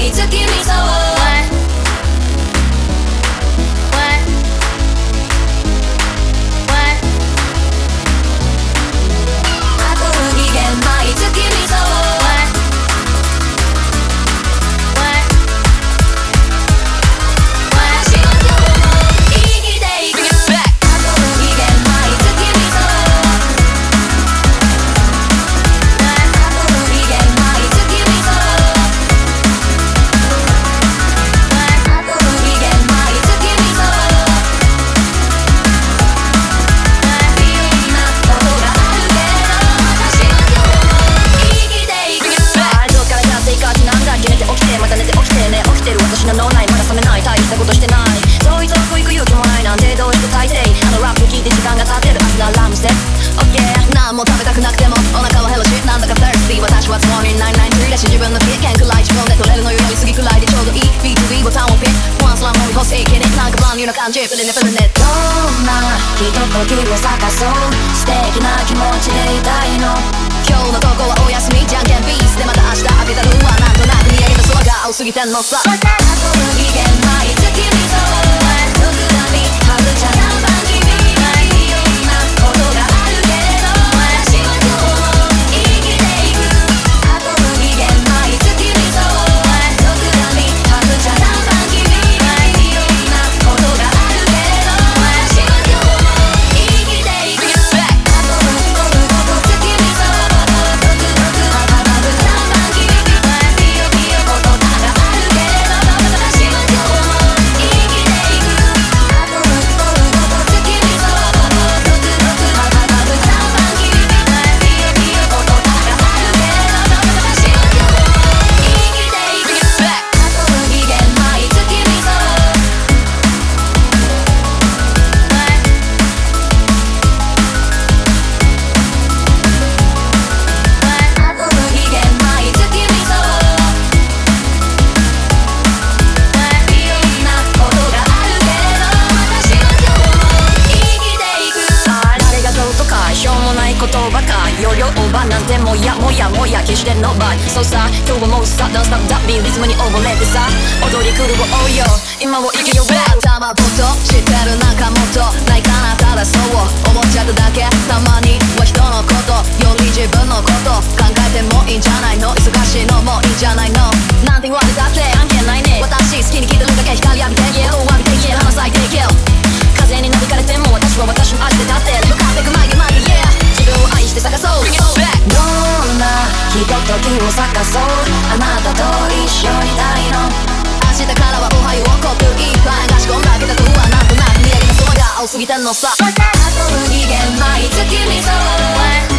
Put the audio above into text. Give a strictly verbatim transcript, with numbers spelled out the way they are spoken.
毎月味噌もう食べたくなくてもお腹は減るしなんだか thirsty 私はつもりないないだし自分の経験くらい自分で取れるのよりすぎくらいでちょうどいい ビーツービー ボタンをピッワンスラムも欲しい気になんかブランニューな感じプルネプルネどんなひとときを咲かそう素敵な気持ちでいたいの今日のとこはお休みじゃんけんピースでまた明日開けたるわなんとなく見上げた空が青すぎてんのさまた無限毎月味噌特段にはずちゃな番組いろんなことがあるけれどなんてもやもやもや決しての場合そうさ今日はもうさダンスタップダッビーリズムに溺れてさ踊り狂おうよ今を生きよう頭ごと知ってる仲間とないかなただそう思っちゃっただけたまには人のことより自分のこと考えてもいいんじゃないの忙しいのもいいんじゃないのなんて言われたって関係ないね私好きに来てるだけ光浴びて家を浴びて家花咲いていけよ風になびかれても私は私の足で立ってる向かってく前に前に yeah 自分を愛して探そうどんなひとときを咲かそうあなたと一緒にいたいの明日からはおはようコップいっぱい流し込んだけたとはなんとなく見上げた空が青すぎてんのさまた無限毎月味噌